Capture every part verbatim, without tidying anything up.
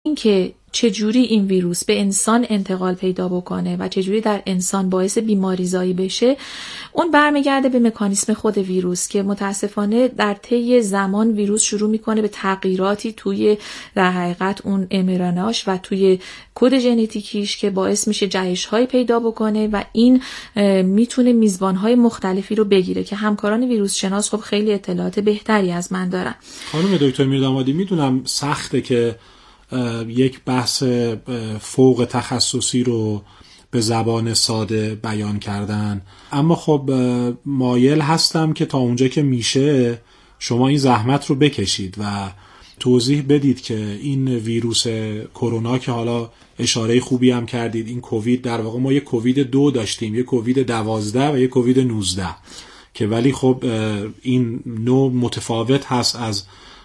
اینکه چجوری این ویروس به انسان انتقال پیدا بکنه و چجوری در انسان باعث بیماریزایی بشه، اون برمیگرده به مکانیسم خود ویروس که متاسفانه در طی زمان ویروس شروع میکنه به تغییراتی توی در حقیقت اون امراناش و توی کد ژنتیکیش که باعث میشه جهش‌های پیدا بکنه و این میتونه میزبان‌های مختلفی رو بگیره که همکاران ویروس شناس خب خیلی اطلاعات بهتری از من دارن. خانم دکتر میردامادی، میدونم سخته که یک بحث فوق تخصصی رو به زبان ساده بیان کردن، اما خب مایل هستم که تا اونجا که میشه شما این زحمت رو بکشید و توضیح بدید که این ویروس کرونا که حالا اشاره خوبی هم کردید، این کووید در واقع ما یک کووید دو داشتیم، یک کووید دوازده و یک کووید نوزده که ولی خب این نوع متفاوت هست از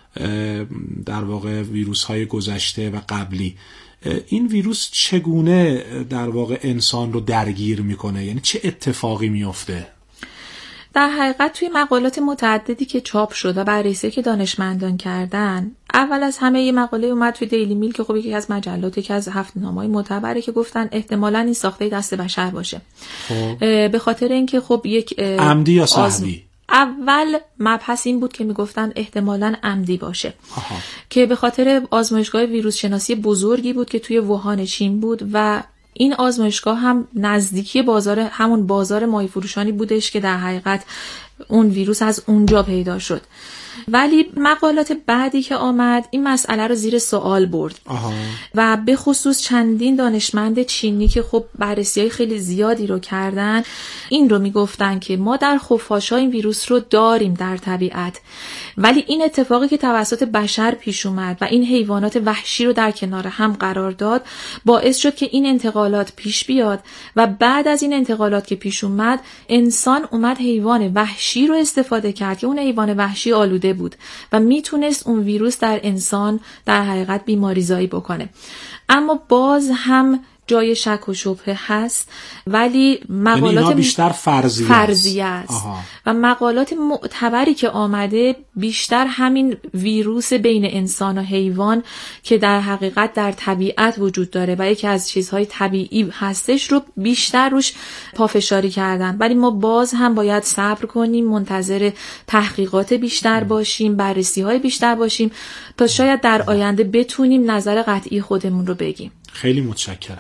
در واقع ویروس های گذشته و قبلی. این ویروس چگونه در واقع انسان رو درگیر میکنه؟ یعنی چه اتفاقی میفته؟ در حقیقت توی مقالات متعددی که چاپ شد و بررسی که دانشمندان کردن، اول از همه یه مقاله اومد توی دیلی میل که خب یکی از مجلات، یکی از هفته‌نامه‌های معتبره که گفتن احتمالاً این ساخته دست بشر باشه. خب. به خاطر اینکه خب یک عمدی یا سهوی؟ اول مبحث این بود که میگفتن احتمالاً عمدی باشه. آها. که به خاطر آزمایشگاه ویروس شناسی بزرگی بود که توی ووهان چین بود و این آزمایشگاه هم نزدیکی بازار همون بازار ماهی فروشانی بودش که در حقیقت اون ویروس از اونجا پیدا شد. ولی مقالات بعدی که آمد این مسئله رو زیر سوال برد. آها. و به خصوص چندین دانشمند چینی که خب بررسی‌های خیلی زیادی رو کردن این رو میگفتن که ما در خفاش‌ها این ویروس رو داریم در طبیعت، ولی این اتفاقی که توسط بشر پیش اومد و این حیوانات وحشی رو در کنار هم قرار داد باعث شد که این انتقالات پیش بیاد و بعد از این انتقالات که پیش اومد انسان اومد حیوان وحشی رو استفاده کرد که اون حیوان وحشی آلوده بود و میتونست اون ویروس در انسان در حقیقت بیماریزایی بکنه. اما باز هم جای شک و شبهه هست، ولی مقالات بیشتر فرضیه فرضیه است و مقالات معتبری که آمده بیشتر همین ویروس بین انسان و حیوان که در حقیقت در طبیعت وجود داره و یکی از چیزهای طبیعی هستش رو بیشتر روش پافشاری کردن. ولی ما باز هم باید صبر کنیم، منتظر تحقیقات بیشتر باشیم، بررسی‌های بیشتر باشیم تا شاید در آینده بتونیم نظر قطعی خودمون رو بگیم. خیلی متشکرم.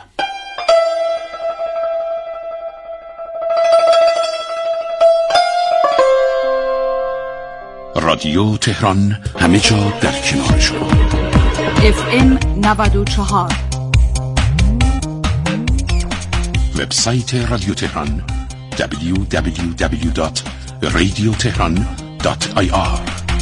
رادیو تهران، همه جا در کنار شما. اف ام نود و چهار. وبسایت رادیو تهران دبلیو دبلیو دبلیو دات رادیو تهران دات آی آر.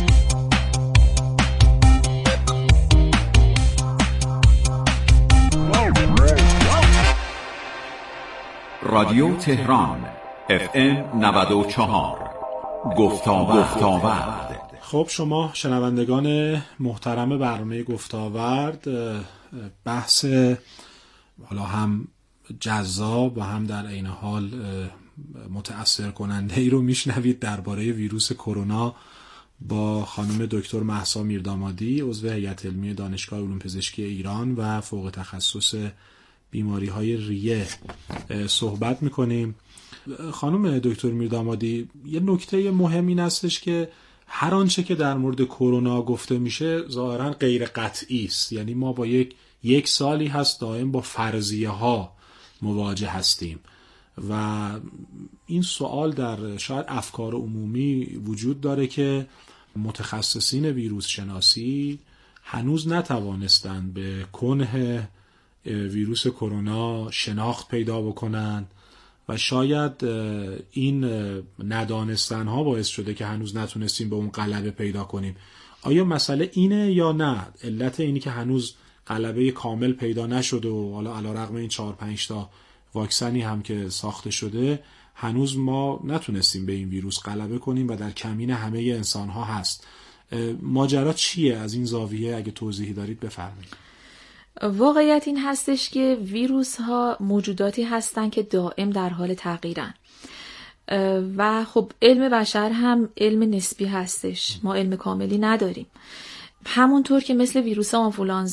رادیو تهران اف ام نود و چهار. گفتاورد. خب شما شنوندگان محترم برنامه گفتاورد، بحث حالا هم جذاب و هم در عین حال متأثر کننده ای رو میشنوید درباره ویروس کرونا با خانم دکتر مهسا میردامادی، عضو هیئت علمی دانشگاه علوم پزشکی ایران و فوق تخصص بیماری های ریه صحبت میکنیم. خانم دکتر میردامادی، یه نکته مهم این هستش که هر آنچه که در مورد کرونا گفته میشه ظاهرا غیر قطعی است. یعنی ما با یک یک سالی هست دائم با فرضیه ها مواجه هستیم و این سوال در شاید افکار عمومی وجود داره که متخصصین ویروس شناسی هنوز نتوانستند به کنه ویروس کرونا شناخت پیدا بکنن و شاید این ندانستن ها باعث شده که هنوز نتونستیم به اون غلبه پیدا کنیم. آیا مسئله اینه یا نه؟ علت اینی که هنوز غلبه کامل پیدا نشده و حالا علیرغم این چهار پنج تا واکسنی هم که ساخته شده هنوز ما نتونستیم به این ویروس غلبه کنیم و در کمین همه انسان ها هست. ماجرا چیه؟ از این زاویه اگه توضیحی دارید بفرمایید. واقعیت این هستش که ویروس ها موجوداتی هستن که دائم در حال تغییرن و خب علم بشر هم علم نسبی هستش، ما علم کاملی نداریم. همونطور که مثل ویروس آنفولانزا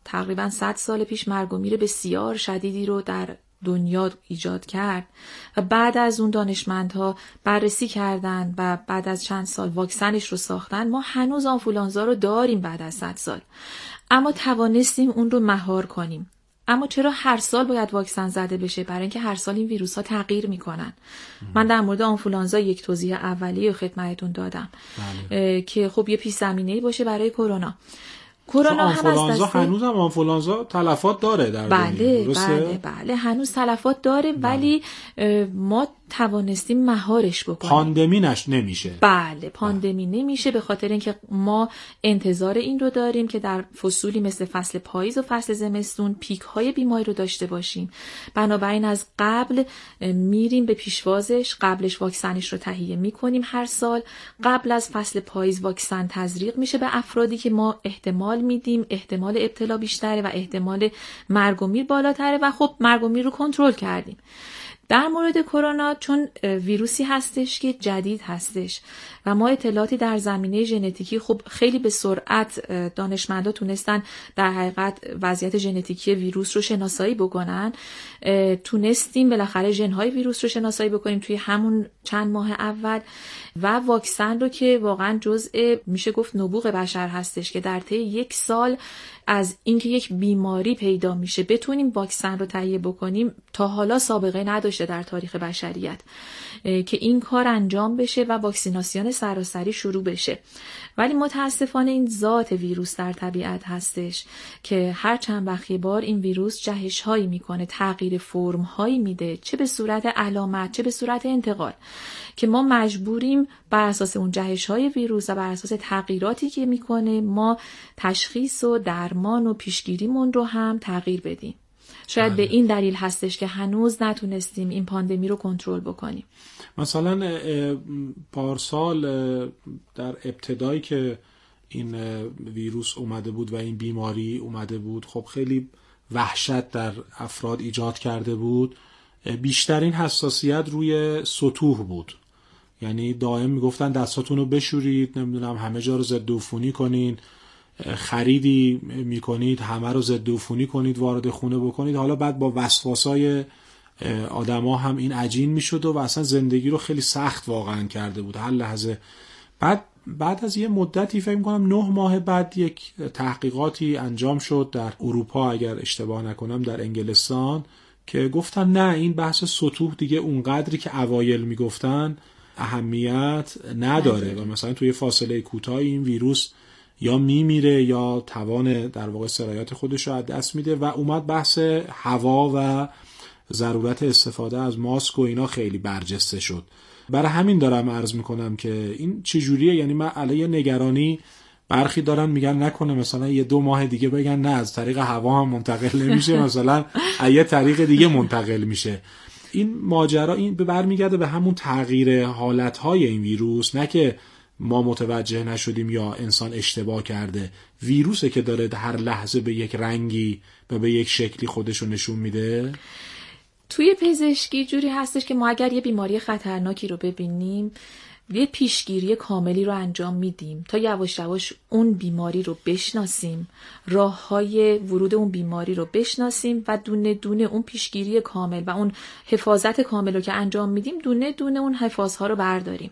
تقریبا صد سال پیش مرگ و میر بسیار شدیدی رو در دنیا ایجاد کرد و بعد از اون دانشمندها بررسی کردن و بعد از چند سال واکسنش رو ساختن. ما هنوز آنفولانزا رو داریم بعد از صد سال، اما توانستیم اون رو مهار کنیم. اما چرا هر سال باید واکسن زده بشه؟ برای اینکه هر سال این ویروس ها تغییر میکنن. من در مورد آنفولانزا یک توضیح اولیه خدمتتون دادم بله. که خب یه پیش زمینه‌ای باشه برای کرونا. کرونا هم آنفولانزا هنوز هم آنفولانزا تلفات داره در بله بله بله هنوز تلفات داره بله. ولی ما توانستیم مهارش بکنیم. پاندمی نش نمیشه. بله پاندمی بله. نمیشه به خاطر اینکه ما انتظار این رو داریم که در فصولی مثل فصل پاییز و فصل زمستون پیک های بیماری رو داشته باشیم. بنابراین از قبل میریم به پیشوازش، قبلش واکسنش رو تهیه میکنیم. هر سال قبل از فصل پاییز واکسن تزریق میشه به افرادی که ما احتمال میدیم احتمال ابتلا بیشتره و احتمال مرگ و میر بالاتره و خب مرگ و میر رو کنترل کردیم. در مورد کرونا چون ویروسی هستش که جدید هستش و ما اطلاعاتی در زمینه ژنتیکی خب خیلی به سرعت دانشمندا تونستن در حقیقت وضعیت ژنتیکی ویروس رو شناسایی بکنن، تونستیم بالاخره ژن‌های ویروس رو شناسایی بکنیم توی همون چند ماه اول و واکسن رو که واقعا جزء میشه گفت نبوغ بشر هستش که در طی یک سال از اینکه یک بیماری پیدا میشه بتونیم واکسن رو تهیه بکنیم تا حالا سابقه نداشته در تاریخ بشریت که این کار انجام بشه و واکسیناسیون سراسری شروع بشه. ولی متاسفانه این ذات ویروس در طبیعت هستش که هر چند وقت یه بار این ویروس جهش هایی میکنه، تغییر فرم هایی میده، چه به صورت علامت چه به صورت انتقال، که ما مجبوریم بر اساس اون جهش های ویروس و بر اساس تغییراتی که میکنه ما تشخیص و درمان و پیشگیریمون رو هم تغییر بدیم. شاید به این دلیل هستش که هنوز نتونستیم این پاندمی رو کنترل بکنیم. مثلا پارسال در ابتدایی که این ویروس اومده بود و این بیماری اومده بود خب خیلی وحشت در افراد ایجاد کرده بود. بیشترین حساسیت روی سطوح بود، یعنی دائم میگفتن دستاتون رو بشورید، نمیدونم همه جا رو ضد عفونی کنین، خریدی میکنید همه رو ضد عفونی کنید وارد خونه بکنید. حالا بعد با وسواسای آدما هم این عجین میشد و اصلا زندگی رو خیلی سخت واقعا کرده بود هر لحظه. بعد بعد از یه مدتی فکر می‌کنم نه ماه بعد یک تحقیقاتی انجام شد در اروپا اگر اشتباه نکنم در انگلستان که گفتن نه این بحث سطوح دیگه اونقدری که اوایل میگفتن اهمیت نداره و مثلا توی فاصله کوتاهی این ویروس یا میمیره یا توان در واقع سرایت خودش رو از دست میده و اومد بحث هوا و ضرورت استفاده از ماسک و اینا خیلی برجسته شد. برای همین دارم عرض میکنم که این چجوریه، یعنی من علیه نگرانی برخی دارن میگن نکنه مثلا یه دو ماه دیگه بگن نه از طریق هوا هم منتقل نمیشه مثلا یه طریق دیگه منتقل میشه. این ماجرا این برمیگرده به همون تغییر حالتهای این ویروس، نه که ما متوجه نشدیم یا انسان اشتباه کرده. ویروسه که داره هر لحظه به یک رنگی و به یک شکلی خودشو نشون میده. توی پزشکی جوری هستش که ما اگر یه بیماری خطرناکی رو ببینیم یه پیشگیری کاملی رو انجام میدیم تا یواش یواش اون بیماری رو بشناسیم، راه‌های ورود اون بیماری رو بشناسیم و دونه دونه اون پیشگیری کامل و اون حفاظت کامل رو که انجام میدیم دونه دونه اون حفاظها رو برداریم.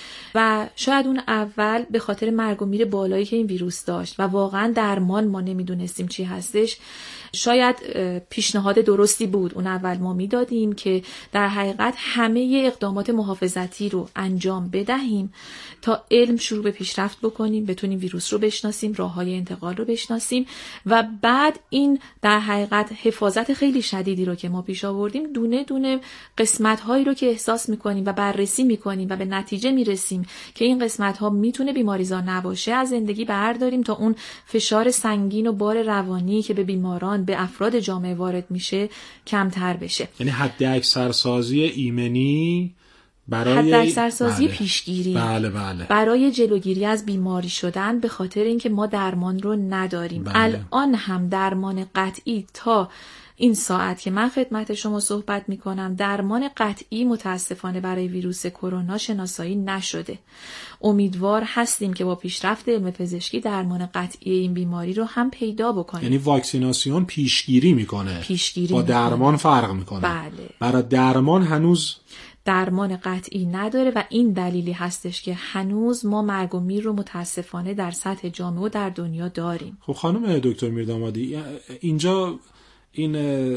و شاید اون اول به خاطر مرگ و میر بالایی که این ویروس داشت و واقعا درمان ما نمیدونستیم چی هستش، شاید پیشنهاد درستی بود اون اول ما میدادیم که در حقیقت همه اقدامات محافظتی رو انجام بدهیم تا علم شروع به پیشرفت بکنیم، بتونیم ویروس رو بشناسیم، راههای انتقال رو بشناسیم و بعد این در حقیقت حفاظت خیلی شدیدی رو که ما پیش آوردیم دونه دونه قسمت‌هایی رو که احساس می‌کنیم و بررسی می‌کنیم و به نتیجه می‌رسیم که این قسمت‌ها میتونه بیماریزا نباشه از زندگی برداریم تا اون فشار سنگین و بار روانی که به بیماران به افراد جامعه وارد میشه کمتر بشه. یعنی حد اکثر سازی ایمنی برای حداکثرسازی بله. پیشگیری، بله بله. برای جلوگیری از بیماری شدن، به خاطر اینکه ما درمان رو نداریم. بله. الان هم درمان قطعی تا این ساعت که من خدمت شما صحبت می کنم درمان قطعی متاسفانه برای ویروس کرونا شناسایی نشده. امیدوار هستیم که با پیشرفت علم پزشکی درمان قطعی این بیماری رو هم پیدا بکنیم. یعنی واکسیناسیون پیشگیری میکنه، پیشگیری با میکنه. درمان فرق میکنه. بله. برای درمان هنوز درمان قطعی نداره و این دلیلی هستش که هنوز ما مرگ و میر رو متاسفانه در سطح جامعه و در دنیا داریم. خب خانم دکتر میردامادی، اینجا این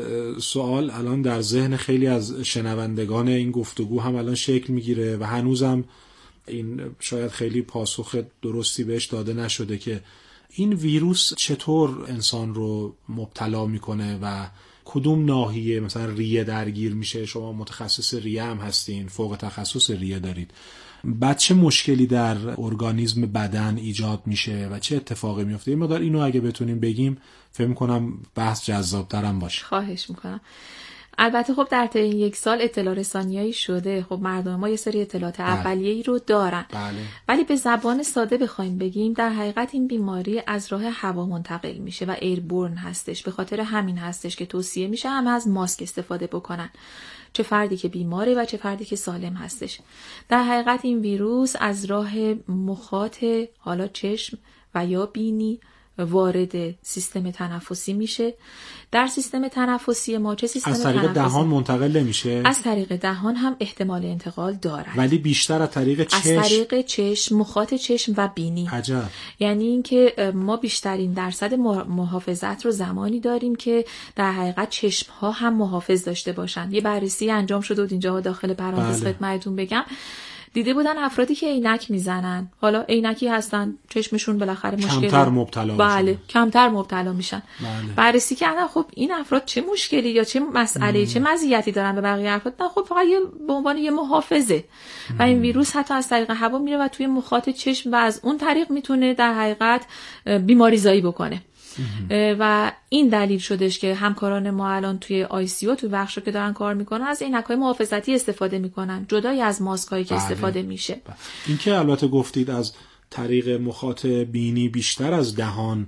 سوال الان در ذهن خیلی از شنوندگان این گفتگو هم الان شکل میگیره و هنوزم این شاید خیلی پاسخ درستی بهش داده نشده که این ویروس چطور انسان رو مبتلا میکنه و کدوم ناحیه مثلا ریه درگیر میشه. شما متخصص ریه هم هستین، فوق تخصص ریه دارید. بعد چه مشکلی در ارگانیسم بدن ایجاد میشه و چه اتفاقی میفته؟ این مقدار اینو اگه بتونیم بگیم فکر میکنم بحث جذاب‌ترم باشه. خواهش میکنم. البته خب در طی این یک سال اطلاع رسانیایی شده، خب مردم ما یه سری اطلاعات اولیه‌ای رو دارن. بله. ولی به زبان ساده بخوایم بگیم در حقیقت این بیماری از راه هوا منتقل میشه و ایربورن هستش. به خاطر همین هستش که توصیه میشه همه از ماسک استفاده بکنن، چه فردی که بیماره و چه فردی که سالم هستش. در حقیقت این ویروس از راه مخاط حالا چشم و یا بینی وارد سیستم تنفسی میشه. در سیستم تنفسی ما چه سیستم از طریق تنفسی؟ دهان منتقل نمیشه؟ از طریق دهان هم احتمال انتقال دارد، ولی بیشتر از طریق چشم. از طریق چشم، مخاط چشم و بینی. عجب. یعنی اینکه ما بیشترین درصد محافظت رو زمانی داریم که در حقیقت چشم ها هم محافظ داشته باشن. یه بررسی انجام شده بود اینجا داخل پرانتز بله. خدمتتون بگم، دیده بودن افرادی که عینک میزنن، حالا عینکی هستن، چشمشون بالاخره مشکل کمتر مبتلا بله میشن. کمتر مبتلا میشن. بله. بررسی کردن خب این افراد چه مشکلی یا چه مسئله چه مزیتی دارن به بقیه افراد؟ نه خب فقط یه به عنوان یه محافظه مم. و این ویروس حتی از طریق هوا میره و توی مخاط چشم و از اون طریق میتونه در حقیقت بیماری زایی بکنه. و این دلیل شدش که همکاران ما الان توی آی سی او توی بخشا که دارن کار میکنن از عینک‌های محافظتی استفاده میکنن جدای از ماسکایی که بله. استفاده میشه. بله. این که البته گفتید از طریق مخاط بینی بیشتر از دهان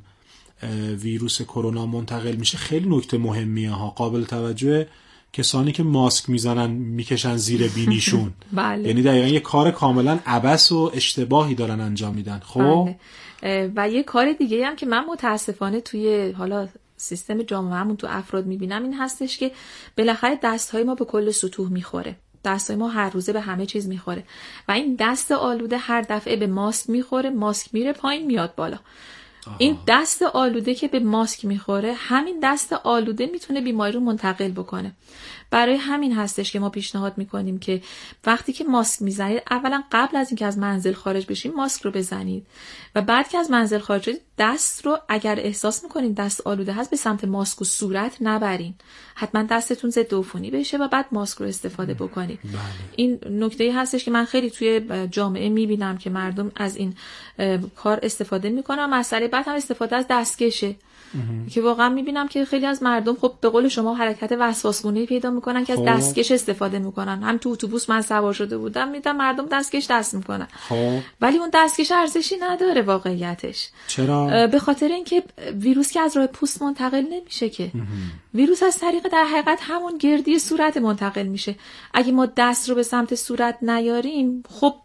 ویروس کرونا منتقل میشه، خیلی نکته مهمیه ها. قابل توجه کسانی که ماسک میزنن میکشن زیر بینیشون. بله. یعنی دقیقاً یه کار کاملا عبث و اشتباهی دارن انجام میدن. خب بله. و یه کار دیگه هم که من متاسفانه توی حالا سیستم جامعه‌مون تو افراد میبینم این هستش که بالاخره دست‌های ما به کل سطوح میخوره. دست‌های ما هر روزه به همه چیز میخوره و این دست آلوده هر دفعه به ماسک میخوره، ماسک میره پایین میاد بالا. آه. این دست آلوده که به ماسک میخوره، همین دست آلوده میتونه بیماری رو منتقل بکنه. برای همین هستش که ما پیشنهاد میکنیم که وقتی که ماسک میزنید اولا قبل از اینکه از منزل خارج بشین ماسک رو بزنید و بعد که از منزل خارج شدید دست رو اگر احساس میکنید دست آلوده هست به سمت ماسک و صورت نبرین، حتما دستتون ضد عفونی بشه و بعد ماسک رو استفاده بکنید. بله. این نکته هستش که من خیلی توی جامعه میبینم که مردم از این کار استفاده میکنن. مسئله بعد هم استفاده از دستکشه که واقعا میبینم که خیلی از مردم خب به قول شما حرکت وسواسگونه‌ای پیدا میکنن که از دستکش استفاده میکنن. هم تو اتوبوس من سوار شده بودم میدم مردم دستکش دست میکنن، خب ولی اون دستکش ارزشی نداره واقعیتش. چرا؟ به خاطر اینکه ویروس که از راه پوست منتقل نمیشه که ویروس از طریق در حقیقت همون گردی صورت منتقل میشه. اگه ما دست رو به سمت صورت نیاریم خب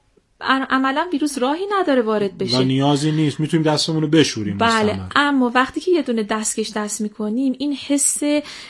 عملا ویروس راهی نداره وارد بشه و نیازی نیست، میتونیم دستمون رو بشوریم. بله مستمر. اما وقتی که یه دونه دستکش دست میکنیم این حس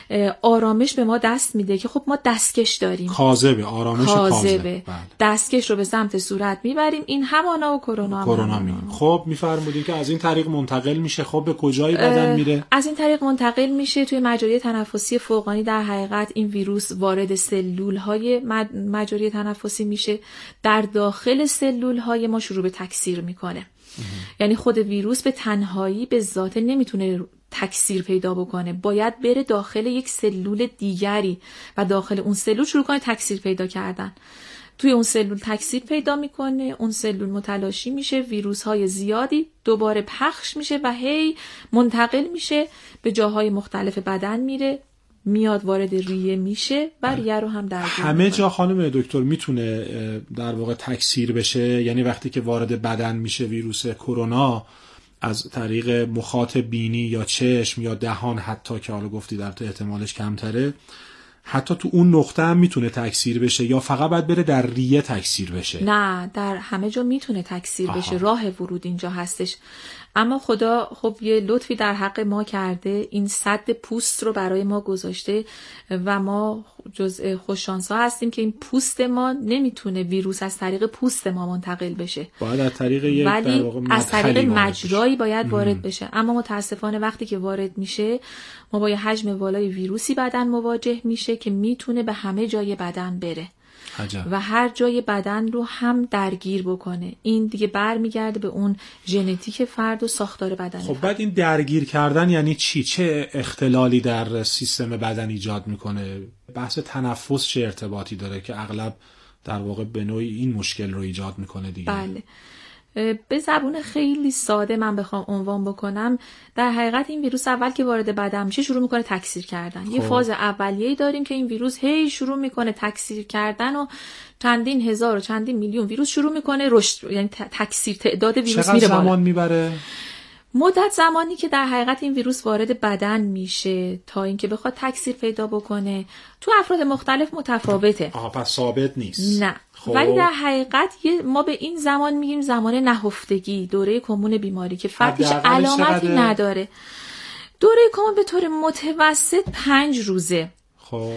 آرامش به ما دست میده که خب ما دستکش داریم، کاذبه، آرامش کاذبه. بله. دستکش رو به سمت صورت میبریم. این همانا و کرونا کرونا می خب میفرمودین که از این طریق منتقل میشه. خب به کجای بدن میره؟ از این طریق منتقل میشه توی مجاری تنفسی فوقانی. در حقیقت این ویروس وارد سلول های مجاری تنفسی میشه، در داخل سلول های ما شروع به تکثیر میکنه. یعنی خود ویروس به تنهایی به ذاته نمیتونه تکثیر پیدا بکنه، باید بره داخل یک سلول دیگری و داخل اون سلول شروع کنه تکثیر پیدا کردن. توی اون سلول تکثیر پیدا میکنه، اون سلول متلاشی میشه، ویروس های زیادی دوباره پخش میشه و هی منتقل میشه به جاهای مختلف بدن میره. میاد وارد ریه میشه و ریه رو هم درگیر همه جا خانم دکتر میتونه در واقع تکثیر بشه، یعنی وقتی که وارد بدن میشه ویروس کرونا از طریق مخاط بینی یا چشم یا دهان، حتی که حالا گفتی در احتمالش کمتره، حتی تو اون نقطه هم میتونه تکثیر بشه یا فقط باید بره در ریه تکثیر بشه؟ نه، در همه جا میتونه تکثیر آها. بشه، راه ورود اینجا هستش. اما خدا خب یه لطفی در حق ما کرده، این سد پوست رو برای ما گذاشته و ما جزء خوششانس‌ها هستیم که این پوست ما نمیتونه ویروس از طریق پوست ما منتقل بشه، باید از طریق یک در واقع از طریق مجرایی باید ام. وارد بشه. اما متاسفانه وقتی که وارد میشه ما با یه حجم بالای ویروسی بدن مواجه میشه که میتونه به همه جای بدن بره عجب. و هر جای بدن رو هم درگیر بکنه. این دیگه برمیگرده به اون ژنتیک فرد و ساختار بدن. خب بعد این درگیر کردن یعنی چی؟ چه اختلالی در سیستم بدن ایجاد میکنه؟ بحث تنفس چه ارتباطی داره که اغلب در واقع به نوعی این مشکل رو ایجاد میکنه دیگه؟ بله، به زبون خیلی ساده من بخوام عنوان بکنم، در حقیقت این ویروس اول که وارد بدن میشه شروع میکنه تکثیر کردن. خب. یه فاز اولیه‌ای داریم که این ویروس هی شروع میکنه تکثیر کردن و چندین هزار و چندین میلیون ویروس شروع میکنه رشد، یعنی تکثیر تعداد ویروس میره بالا. چقدر زمان میبره؟ مدت زمانی که در حقیقت این ویروس وارد بدن میشه تا اینکه بخواد تکثیر پیدا بکنه تو افراد مختلف متفاوته. آها، پس ثابت نیست. نه. خب. ولی در حقیقت ما به این زمان میگیم زمان نهفتگی، دوره کمون بیماری که فردش علامتی نداره. دوره کمون به طور متوسط پنج روزه. خب.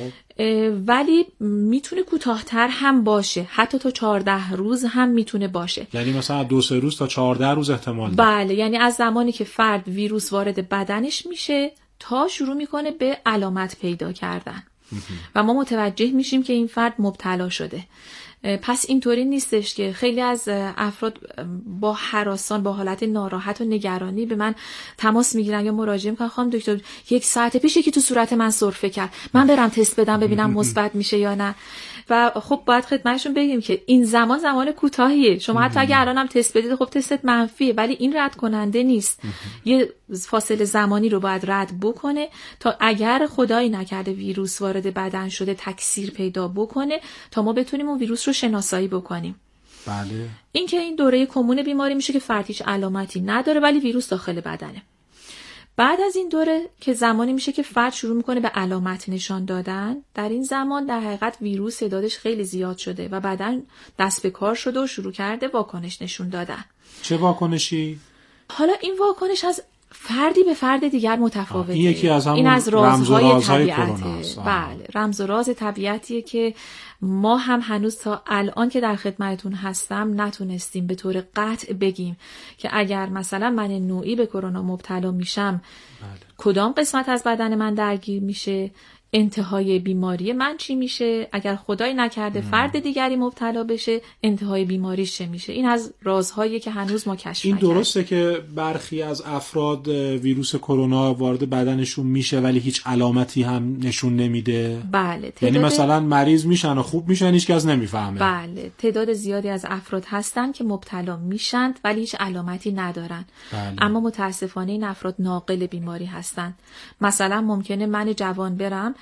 ولی میتونه کوتاه‌تر هم باشه، حتی تا چهارده روز هم میتونه باشه. یعنی مثلا دو سه روز تا چهارده روز احتمال داره. بله، یعنی از زمانی که فرد ویروس وارد بدنش میشه تا شروع میکنه به علامت پیدا کردن و ما متوجه میشیم که این فرد مبتلا شده. پس اینطوری نیستش که خیلی از افراد با هراسان، با حالت ناراحت و نگرانی به من تماس میگیرن یا مراجعه میکنن خانم دکتر یک ساعت پیش یکی تو صورت من سرفه کرد، من برم تست بدم ببینم مثبت میشه یا نه. و خب باید خدمتشون بگیم که این زمان زمان کوتاهیه. شما حتی اگه الانم تست بدید خب تستت منفیه، ولی این رد کننده نیست. یه فاصله زمانی رو باید رد بکنه تا اگر خدایی نکرده ویروس وارد بدن شده تکثیر پیدا بکنه تا ما بتونیم اون ویروس رو شناسایی بکنیم. بله. این که این دوره کمون بیماری میشه که فرد هیچ علامتی نداره ولی ویروس داخل بدنه. بعد از این دوره که زمانی میشه که فرد شروع میکنه به علامت نشان دادن، در این زمان در حقیقت ویروس تعدادش خیلی زیاد شده و بدن دست به کار شده و شروع کرده واکنش نشون دادن. چه واکنشی؟ حالا این واکنش از فردی به فرد دیگر متفاوته. این یکی از همون این از رازهای رمز طبیعته. بله، رمز و راز طبیعتیه که ما هم هنوز تا الان که در خدمتتون هستم نتونستیم به طور قطع بگیم که اگر مثلا من نوعی به کرونا مبتلا میشم بله. کدام قسمت از بدن من درگیر میشه، انتهای بیماری من چی میشه، اگر خدای نکرده مم. فرد دیگری مبتلا بشه انتهای بیماریش چه میشه. این از رازهایی که هنوز ما کشف این نکردیم. درسته که برخی از افراد ویروس کرونا وارد بدنشون میشه ولی هیچ علامتی هم نشون نمیده؟ بله. تعداد... یعنی مثلا مریض میشن و خوب میشن هیچ کس نمیفهمه؟ بله، تعداد زیادی از افراد هستن که مبتلا میشن ولی هیچ علامتی ندارن. بله. اما متاسفانه این افراد ناقل بیماری هستن. مثلا ممکنه من جوان برم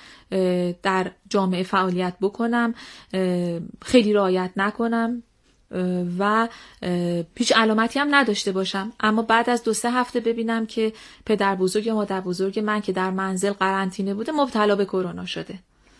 در جامعه فعالیت بکنم، خیلی رعایت نکنم و هیچ علامتی هم نداشته باشم، اما بعد از دو سه هفته ببینم که پدر بزرگ یا مادر بزرگ من که در منزل قرنطینه بوده مبتلا به کرونا شده.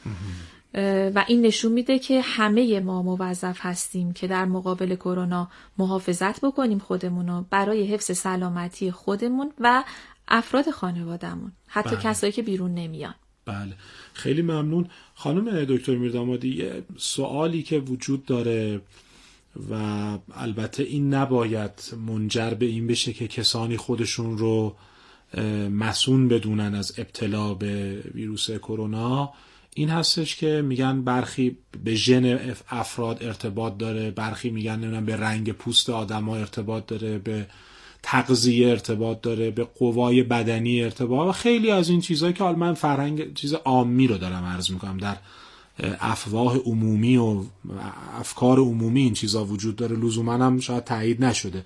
و این نشون میده که همه ما موظف هستیم که در مقابل کرونا محافظت بکنیم خودمونو برای حفظ سلامتی خودمون و افراد خانوادهمون، حتی بله. کسایی که بیرون نمیان. بله، خیلی ممنون خانم دکتر میردامادی. یه سوالی که وجود داره و البته این نباید منجر به این بشه که کسانی خودشون رو مسئول بدونن از ابتلا به ویروس کرونا، این هستش که میگن برخی به ژن افراد ارتباط داره، برخی میگن نمیدونم به رنگ پوست آدم‌ها ارتباط داره، به تغذیه ارتباط داره، به قوای بدنی ارتباط و خیلی از این چیزهایی که حالا من فرهنگ چیز عامی رو دارم عرض میکنم، در افواه عمومی و افکار عمومی این چیزها وجود داره، لزوما هم شاید تایید نشده.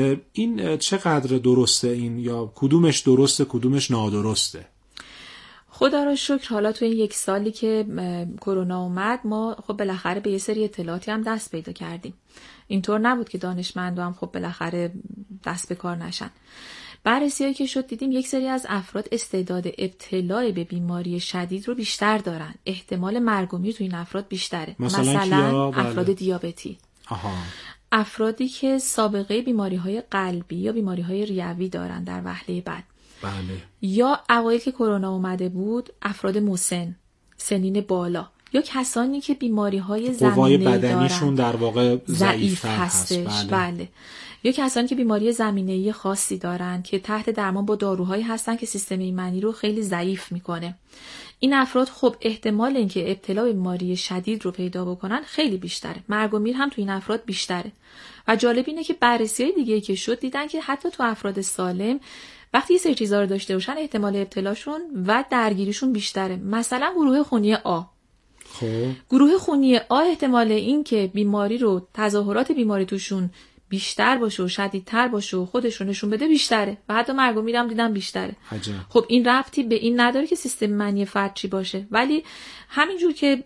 این چقدر درسته این، یا کدومش درسته کدومش نادرسته؟ خدا رو شکر حالا تو این یک سالی که کرونا اومد ما خب بالاخره به یه سری اطلاعاتی هم دست پیدا کردیم. اینطور نبود که دانشمندا هم خب بالاخره دست به کار نشن. بررسی‌هایی که شد دیدیم یک سری از افراد استعداد ابتلا به بیماری شدید رو بیشتر دارن. احتمال مرگ و میر تو این افراد بیشتره. مثلا, مثلا بله. افراد دیابتی. آها. افرادی که سابقه بیماری‌های قلبی یا بیماری‌های ریوی دارن در وهله بعد. بله. یا اوایل که کرونا اومده بود افراد مسن، سنین بالا، یا کسانی که بیماری‌های زمینه‌ای دارن، قوای بدنیشون در واقع ضعیف هستش. هست. بله. بله. یا کسانی که بیماری زمینه‌ای خاصی دارن که تحت درمان با داروهایی هستن که سیستم ایمنی رو خیلی ضعیف میکنه. این افراد خب احتمال اینکه ابتلا به بیماری شدید رو پیدا بکنن خیلی بیشتره. مرگ و میر هم تو این افراد بیشتره. و جالب اینه که بررسی‌های دیگه‌ای که شد دیدن که حتی تو افراد سالم وقتی یه سری چیزا رو داشته باشن احتمال ابتلاشون و درگیریشون بیشتره. مثلا گروه خونی آ. خب گروه خونی آ احتمال این که بیماری رو تظاهرات بیماری توشون بیشتر باشه و شدیدتر باشه و خودشون نشون بده بیشتره و حتی مرگ و میر هم دیدم بیشتره. عجب. خب این ربطی به این نداره که سیستم ایمنی فرد چی باشه، ولی همینجور که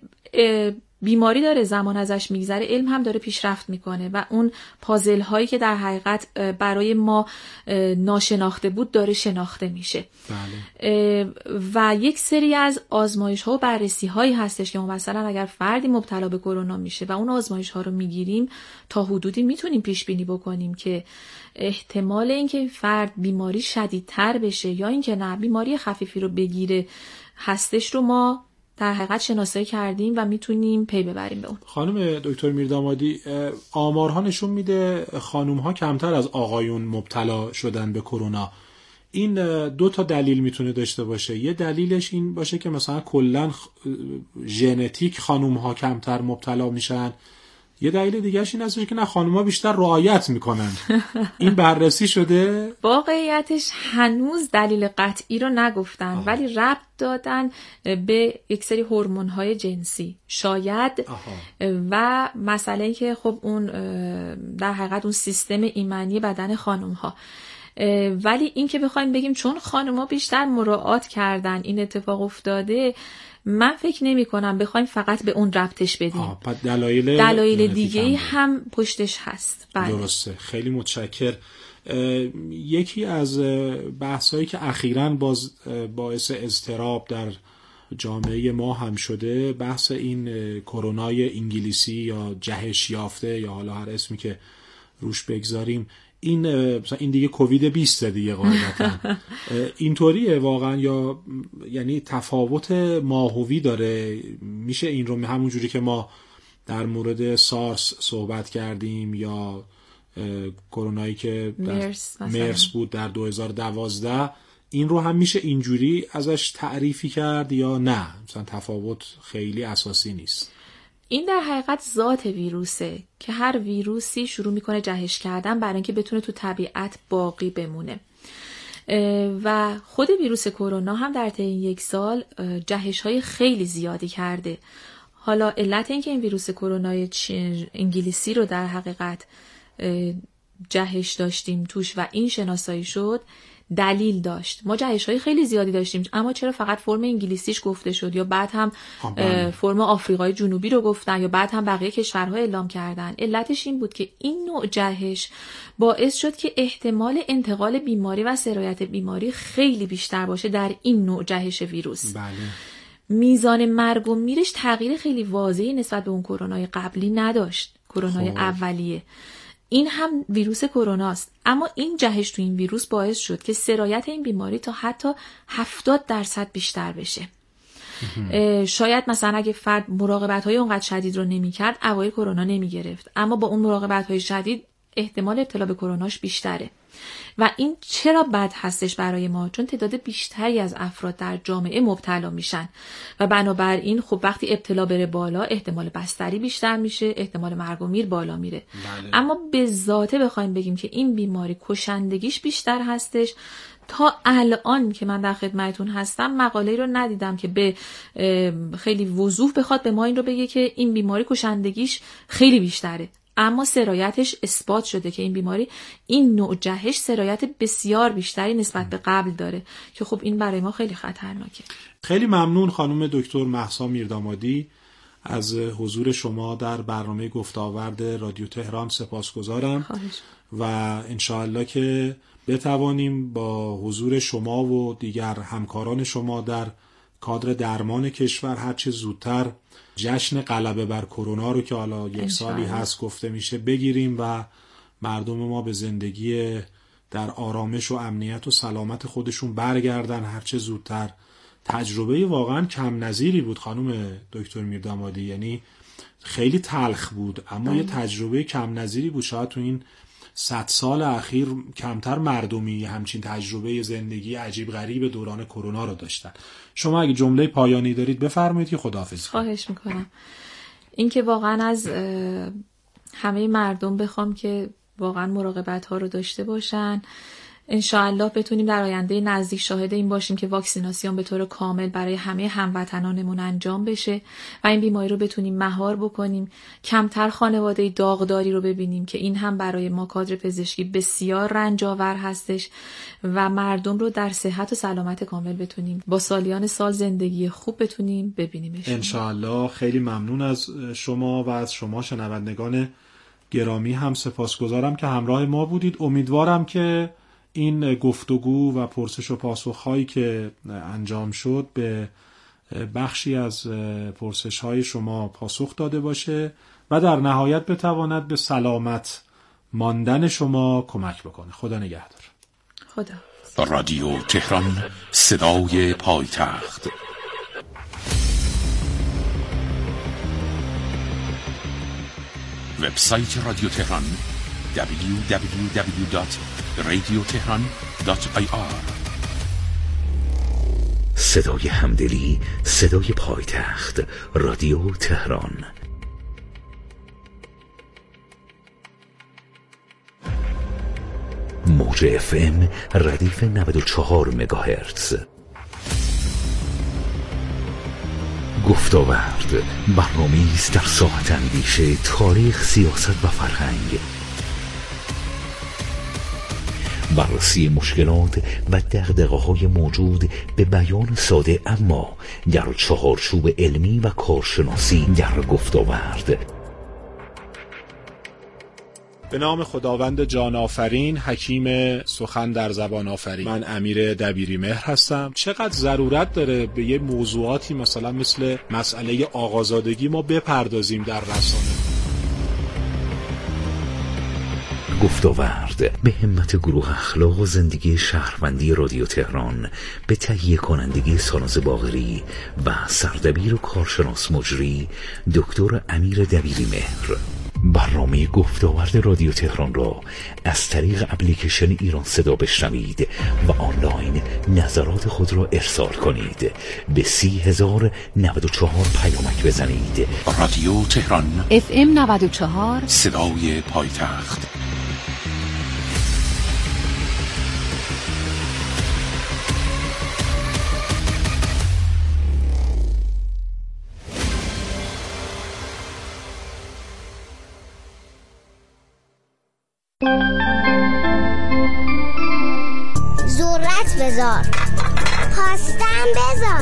بیماری داره زمان ازش میگذره علم هم داره پیشرفت میکنه و اون پازل هایی که در حقیقت برای ما ناشناخته بود داره شناخته میشه. بله. و یک سری از آزمایش ها و بررسی هایی هستش که مثلا اگر فردی مبتلا به کرونا میشه و اون آزمایش ها رو میگیریم تا حدودی میتونیم پیش بینی بکنیم که احتمال اینکه فرد بیماری شدیدتر بشه یا اینکه نه بیماری خفیفی رو بگیره هستش رو ما در حقیقت شناسایی کردیم و میتونیم پی ببریم به اون. خانم دکتر میردامادی، آمارها نشون میده خانوم‌ها کمتر از آقایون مبتلا شدن به کرونا. این دو تا دلیل میتونه داشته باشه. یه دلیلش این باشه که مثلا کلاً ژنتیک خانوم‌ها کمتر مبتلا میشن. یه دلیل دیگه‌اش این هستش که نه خانوما بیشتر رعایت میکنن. این بررسی شده؟ واقعیتش هنوز دلیل قطعی رو نگفتن آه. ولی ربط دادن به یک سری هورمون‌های جنسی شاید آه. و مسئله این که خب اون در حقیقت اون سیستم ایمنی بدن خانم‌ها، ولی این که بخوایم بگیم چون خانم‌ها بیشتر مراعات کردن این اتفاق افتاده، من فکر نمی کنم بخوایم فقط به اون ربطش بدیم. آه، دلایل دلایل دیگه هم پشتش هست. بله. درسته. خیلی متشکر. یکی از بحثایی که اخیراً باز باعث اضطراب در جامعه ما هم شده بحث این کرونای انگلیسی یا جهش یافته یا حالا هر اسمی که روش بگذاریم، این مثلا این دیگه کووید بیست دیگه قاعدتا اینطوریه واقعا یا یعنی تفاوت ماهوی داره؟ میشه این رو همون جوری که ما در مورد سارس صحبت کردیم یا کرونایی که در مرس, مرس بود در دو هزار و دوازده، این رو هم میشه اینجوری ازش تعریفی کرد یا نه مثلا تفاوت خیلی اساسی نیست؟ این در حقیقت ذات ویروسه که هر ویروسی شروع میکنه جهش کردن برای اینکه بتونه تو طبیعت باقی بمونه و خود ویروس کرونا هم در طی یک سال جهش های خیلی زیادی کرده. حالا علت این که این ویروس کرونای انگلیسی رو در حقیقت جهش داشتیم توش و این شناسایی شد دلیل داشت. ما جهش‌های خیلی زیادی داشتیم اما چرا فقط فرم انگلیسیش گفته شد یا بعد هم فرم آفریقای جنوبی رو گفتن یا بعد هم بقیه کشورها اعلام کردن؟ علتش این بود که این نوع جهش باعث شد که احتمال انتقال بیماری و سرایت بیماری خیلی بیشتر باشه در این نوع جهش ویروس. بله. میزان میزان مرگ و میرش تغییر خیلی واضحی نسبت به اون کرونای قبلی نداشت، کرونای اولیه. این هم ویروس کروناست اما این جهش تو این ویروس باعث شد که سرایت این بیماری تا حتی هفتاد درصد بیشتر بشه. شاید مثلا اگه فرد مراقبت‌های اونقدر شدید رو نمی‌کرد اوایل کرونا نمی‌گرفت، اما با اون مراقبت‌های شدید احتمال ابتلا به کروناش بیشتره. و این چرا بد هستش برای ما؟ چون تعداد بیشتری از افراد در جامعه مبتلا میشن و بنابراین خب وقتی ابتلا بره بالا احتمال بستری بیشتر میشه، احتمال مرگ و میر بالا میره. بله. اما به ذاته بخوایم بگیم که این بیماری کشندگیش بیشتر هستش، تا الان که من در خدمتتون هستم مقاله رو ندیدم که به خیلی وضوح بخواد به ما این رو بگه که این بیماری کشندگیش خیلی بیشتره. اما سرایتش اثبات شده که این بیماری، این نوع جهش سرایت بسیار بیشتری نسبت به قبل داره که خب این برای ما خیلی خطرناکه. خیلی ممنون خانم دکتر مهسا میردامادی از حضور شما در برنامه گفت‌وآورد رادیو تهران. سپاسگزارم و انشاءالله که بتوانیم با حضور شما و دیگر همکاران شما در کادر درمان کشور هرچه زودتر جشن غلبه بر کرونا رو که حالا یک سالی هست گفته میشه بگیریم و مردم ما به زندگی در آرامش و امنیت و سلامت خودشون برگردن هرچه زودتر. تجربه واقعا کم نظیری بود خانم دکتر میردامادی، یعنی خیلی تلخ بود اما یه تجربه کم نظیری بود. شاید تو این صد سال اخیر کمتر مردمی همچین تجربه زندگی عجیب غریب دوران کرونا رو داشتن. شما اگه جمله پایانی دارید بفرمایید که خداحافظی. خواهش میکنم. این که واقعا از همه مردم بخوام که واقعا مراقبت ها رو داشته باشن. انشاءالله بتونیم در آینده نزدیک شاهد این باشیم که واکسیناسیون به طور کامل برای همه هموطنانمون انجام بشه و این بیماری رو بتونیم مهار بکنیم. کمتر خانواده داغداری رو ببینیم که این هم برای ما کادر پزشکی بسیار رنجاور هستش و مردم رو در صحت و سلامت کامل بتونیم با سالیان سال زندگی خوب بتونیم ببینیمش. انشاءالله. خیلی ممنون از شما و از شما شنوندگان گرامی هم سپاسگزارم که همراه ما بودید. امیدوارم که این گفتگو و پرسش و پاسخ‌هایی که انجام شد به بخشی از پرسش‌های شما پاسخ داده باشه و در نهایت بتواند به سلامت ماندن شما کمک بکنه. خدا نگهدار. خدا. رادیو تهران، صدای پایتخت. وبسایت رادیو تهران دبلیو دبلیو دبلیو دات رادیو تهران دات آی آر. صدای همدلی، صدای پایتخت، رادیو تهران. موج اف ام ردیف نود و چهار مگاهرتز. گفت‌وآورد، برنامه‌ای است در ساحت اندیشه، تاریخ، سیاست و فرهنگ. بررسی مشکلات و دغدغه‌های موجود به بیان ساده اما در چهارچوب علمی و کارشناسی در گفت‌وآورد. به نام خداوند جان آفرین، حکیم سخن در زبان آفرین. من امیر دبیری مهر هستم. چقدر ضرورت داره به یه موضوعاتی مثلا مثل مسئله آقازادگی ما بپردازیم در رسانه. گفت‌وآورد به همت گروه اخلاق و زندگی شهروندی رادیو تهران به تهیه کنندگی ساناز باقری و سردبیر و کارشناس مجری دکتر امیر دبیری مهر. برنامه گفت‌وآورد رادیو تهران را از طریق اپلیکیشن ایران صدا بشنوید و آنلاین نظرات خود را ارسال کنید. به سی هزار نود و چهار پیامک بزنید. رادیو تهران اف ام نود و چهار، صدای پایتخت. ذرت بذار، خواستم بذار.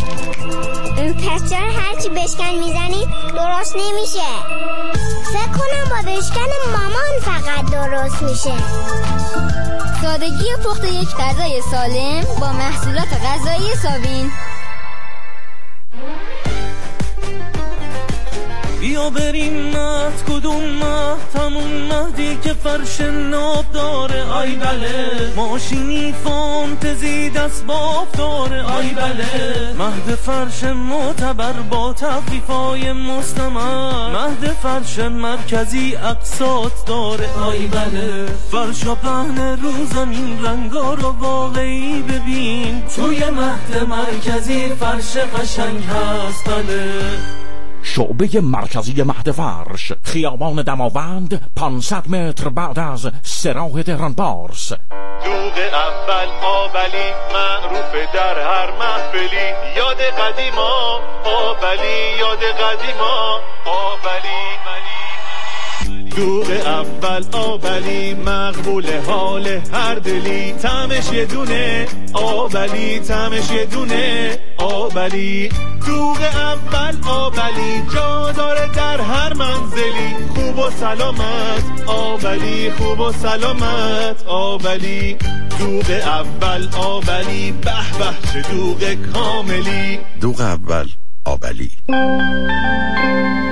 پس چرا هرچی بشکن میزنی درست نمیشه؟ فکر کنم با بشکن مامان فقط درست میشه. سادگی پخت یک غذای سالم با محصولات غذایی سابین. بیا بریم مهد، کدوم مهد؟ همون مهدی که فرش ناب داره. آی بله، ماشینی فانتزی دست باف داره. آی بله، مهد فرش معتبر با تخفیفای مستمر. مهد فرش مرکزی اقساط داره. آی بله، فرشا پهن رو زمین، رنگا رو واقعی ببین. توی مهد مرکزی فرش قشنگ هست. بله، شعبه مرکزی مهد فرش، خیابان دماوند، پانصد متر بعد از سراح تهران پارس. دوغ اول آبلی معروف در هر محفلی. یاد قدیما آبلی، یاد قدیما آبلی. دوغ اول آبلی مقبول حال هر دلی، طعمش یه دونه آبلی، طعمش یه دونه آبلی. دوغ اول آبلی جا داره در هر منزلی، خوب و سلامت آبلی، خوب و سلامت آبلی. دوغ اول آبلی به به چه دوغ کاملی. دوغ اول آبلی.